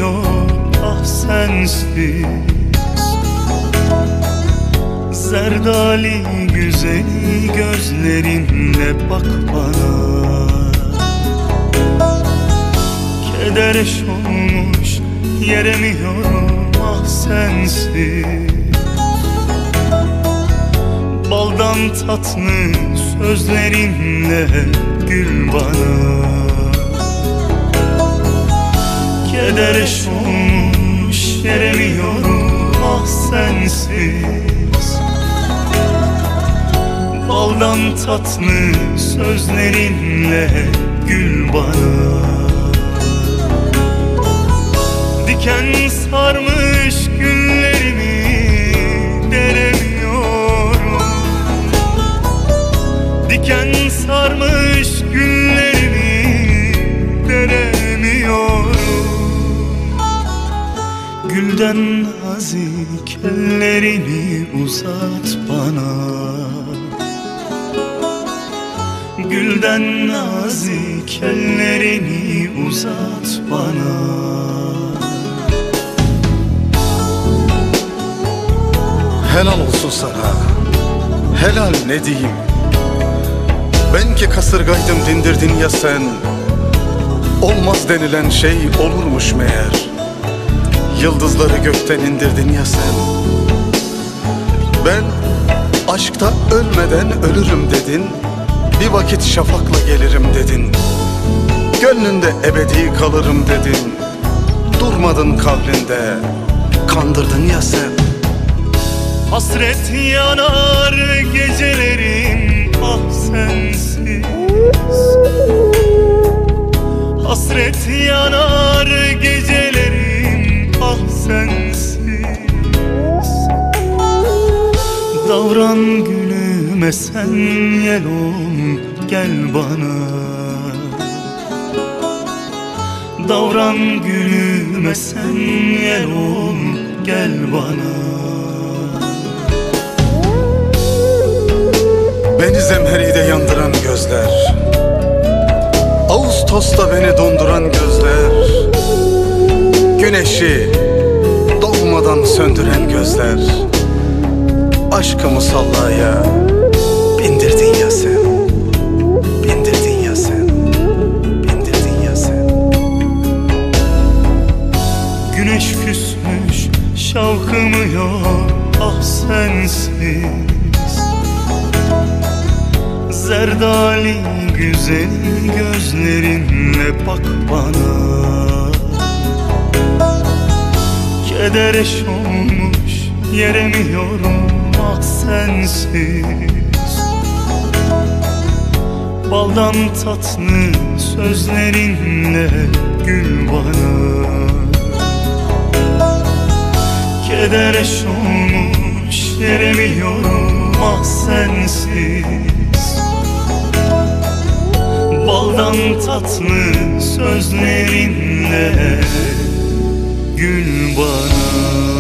sarmıyor ah sensiz. Zerdali güzeli gözlerinle bak bana. Keder olmuş yeremiyorum ah sensiz. Baldan tatlı sözlerinle gül bana. Keder olmuş yeremiyorum ah sensiz. Baldan tatlı sözlerinle gül bana. Diken sarmış güllerimi deremiyorum. Diken sarmış güllerimi deremiyorum. Gülden nazik ellerini uzat bana. Gülden nazik ellerini uzat bana. Helal olsun sana, helal ne diyeyim. Ben ki kasırgaydım dindirdin ya sen. Olmaz denilen şey olurmuş meğer. Yıldızları gökten indirdin ya sen. Ben aşkta ölmeden ölürüm dedin. Bir vakit şafakla gelirim dedin. Gönlünde ebedi kalırım dedin. Durmadın kabrinde, kandırdın ya sen. Hasret yanar gecelerim ah sensiz. Hasret yanar gecelerim ah sensiz. Davran gülüme sen yel ol gel bana. Davran gülüme sen yel ol gel bana. Beni zemheride yandıran gözler, Ağustos'ta beni donduran gözler, güneşi doğmadan söndüren gözler. Aşkı musallaya bindirdin ya sen. Bindirdin ya sen. Bindirdin ya sen. Güneş küsmüş şavkımı yok ah sensiz. Zerdali güzeli gözlerinle bak bana. Keder olmuş yeremiyorum ah sensiz. Baldan tatlı sözlerinle gül bana. Keder olmuş yeremiyorum ah sensiz. Baldan tatlı sözlerinle gül bana.